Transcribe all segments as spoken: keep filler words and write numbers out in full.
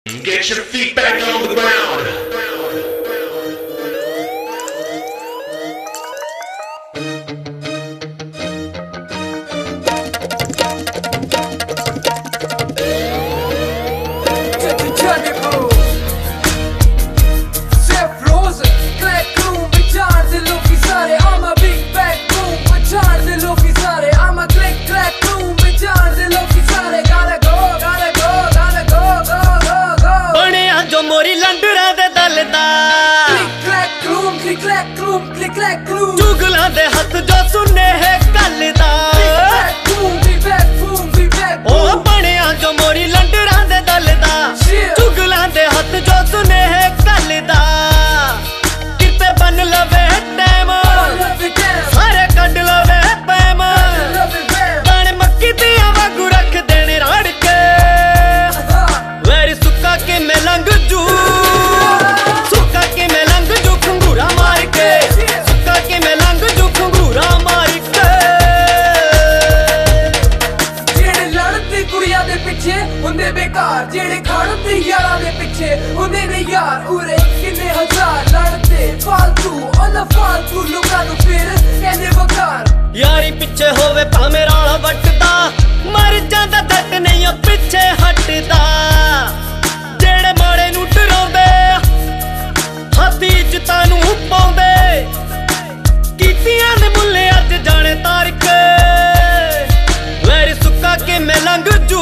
Get your feet back on the ground. चुगलां दे हथ जो सुने है कल दा ओ बनिया जो मोरी लंडरां दे दल दा चुगलां दे हथ जो सुने है कल दा किते बन लवे टैम सारे कड लवे पैम दाने मक्की दियां वागू रख देने राड़ के वेरी सुक्का के मैं लंघ जू सुक्का के मैं लंघ जू खंगूरा मार के ਹੁੰਦੇ ਬੇਕਾਰ ਜਿਹੜੇ ਖੜਦੇ ਯਾਰਾਂ ਦੇ ਪਿੱਛੇ ਹੁੰਦੇ ਨੇ ਯਾਰ ਉਰੇ ਕਿੰਨੇ ਹਜ਼ਾਰ ਲੜਦੇ ਫਾਲਤੂ ਉਹਨਾਂ ਫਾਲਤੂ ਲੋਕਾਂ ਨੂੰ ਫਿਰ ਕਹਿੰਦੇ ਵਕਾਰ ਯਾਰੀ ਪਿੱਛੇ ਹੋਵੇ ਭਾਵੇਂ ਰਾਲਾ ਵੱਟਦਾ ਮਰ ਜਾਂਦਾ ਦੱਟ ਨਹੀਂ ਉਹ ਪਿੱਛੇ ਹਟਦਾ ਜਿਹੜੇ ਮਾੜੇ ਨੂੰ ਡਰਾਉਂਦੇ ਹਾਥੀ ਇੱਜ਼ਤਾਂ ਨੂੰ ਪਾਉਂਦੇ ਕੀਤੀਆਂ ਦੇ ਮੁੱਲੇ ਅੱਜ ਜਾਣੇ ਤਾਰ ਕੇ ਵੈਰੀ ਸੁੱਕਾ ਕੇ ਮੈਂ ਲੰਘ ਜੂ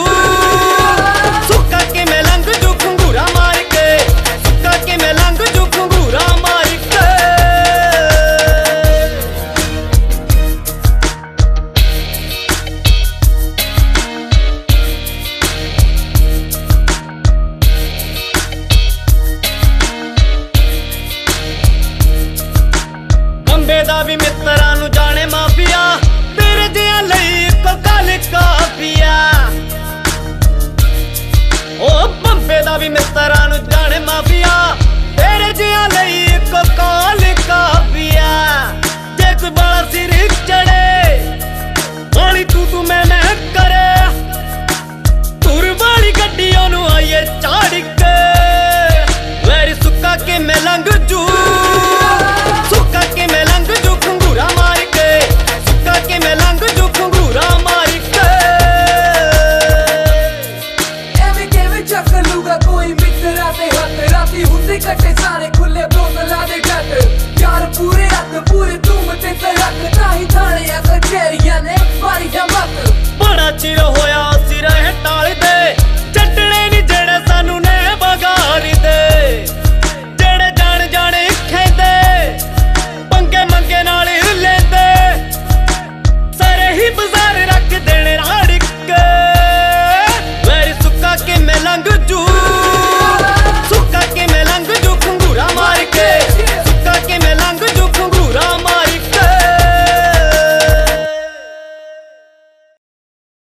ਦਾ ਵੀ ਮਿੱਤਰਾਂ ਨੂੰ ਜਾਣੇ ਮਾਫੀਆ ਤੇਰੇ ਜਿਹਾਂ ਲਈ ਇੱਕੋ ਗੱਲ ਕਾਫੀਆ ਓ ਬੰਬੇ ਦਾ ਵੀ ਮਿੱਤਰਾਂ ਨੂੰ ਜਾਣੇ ਮਾਫੀਆ ਤੇਰੇ ਜਿਹਾਂ ਲਈ ਇੱਕੋ ਗੱਲ ਕਾਫੀਆ ਜੇ ਕੋਈ ਬਾਲਾ ਸਿਰ ਚੜੇ ਵਾਲੀ ਤੂੰ ਤੂੰ ਮੈਂ ਮੈਂ ਕਰੇ ਤੁਰ ਵਾਲੀ ਗੱਡੀ ਉਹਨੂੰ ਆਈਏ ਚਾੜ ਕੇ ਵੈਰੀ ਸੁੱਕਾ ਕੇ ਮੈਂ ਲੰਘ ਜੂ ਸੁੱਕਾ ਕੇ ਮੈਂ ਲੰਘ ਜੂ ਖੰਗੂਰਾ ਮਾਰ ਕੇ ਸੁੱਕਾ ਕੇ ਮੈਂ ਲੰਘ ਜੂ ਖੰਗੂਰਾ ਮਾਰ ਕੇ ਐਵੇਂ ਕਿਵੇਂ ਚੱਕ ਲੂਗਾ ਕੋਈ ਮਿੱਤਰਾਂ ਦੇ ਹੱਥ ਰਾਤੀ ਹੁੰਦੇ ਕੱਟੇ ਸਾਰੇ ਖੁੱਲੇ ਬੋਤਲਾਂ ਦੇ ਘੱਟ ਯਾਰ ਪੂਰੇ ਹੱਥ ਪੂਰੇ ਧੂਮ ਤੇ ਰੱਖ ਤਾਂ ਹੀ ਥਾਣਿਆਂ ਕਚਹਿਰੀਆਂ ਨੇ ਮਾਰੀ ਜਮਤ ਬੜਾ ਚਿਰ ਹੋਇਆ